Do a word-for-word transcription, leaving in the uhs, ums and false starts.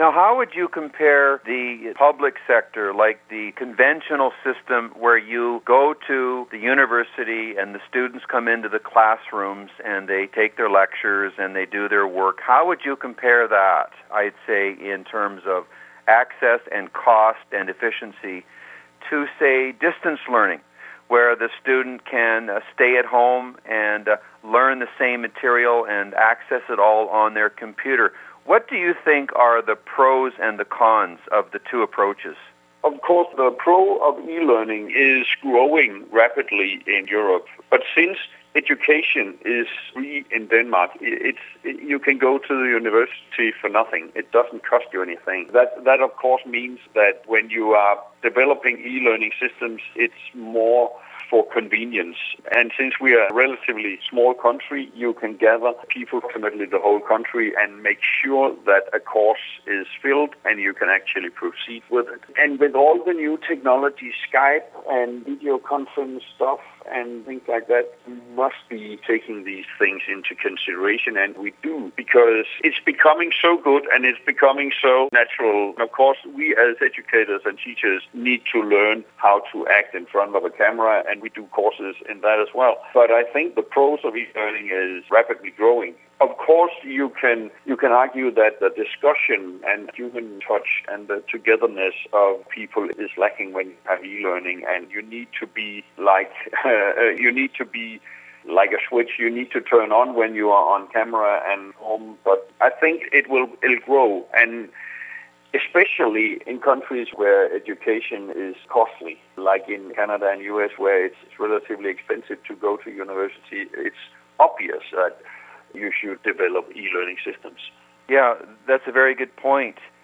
Now, how would you compare the public sector, like the conventional system where you go to the university and the students come into the classrooms and they take their lectures and they do their work? How would you compare that, I'd say, in terms of access and cost and efficiency to, say, distance learning, where the student can uh, stay at home and uh, learn the same material and access it all on their computer? What do you think are the pros and the cons of the two approaches? Of course, the pro of e-learning is growing rapidly in Europe. But since education is free in Denmark, it's you can go to the university for nothing. It doesn't cost you anything. That, that of course, means that when you are developing e-learning systems, it's more for convenience. And since we are a relatively small country, you can gather people from the whole country and make sure that a course is filled and you can actually proceed with it. And with all the new technology, Skype and video conference stuff and things like that, we must be taking these things into consideration, and we do, because it's becoming so good and it's becoming so natural. Of course, we as educators and teachers need to learn how to act in front of a camera, and we do courses in that as well. But I think the pros of e-learning is rapidly growing. Of course, you can you can argue that the discussion and human touch and the togetherness of people is lacking when you have e-learning, and you need to be like uh, you need to be like a switch. You need to turn on when you are on camera and home. But I think it will it'll grow, and especially in countries where education is costly, like in Canada and U S, where it's relatively expensive to go to university. It's obvious that you should develop e-learning systems. Yeah, that's a very good point.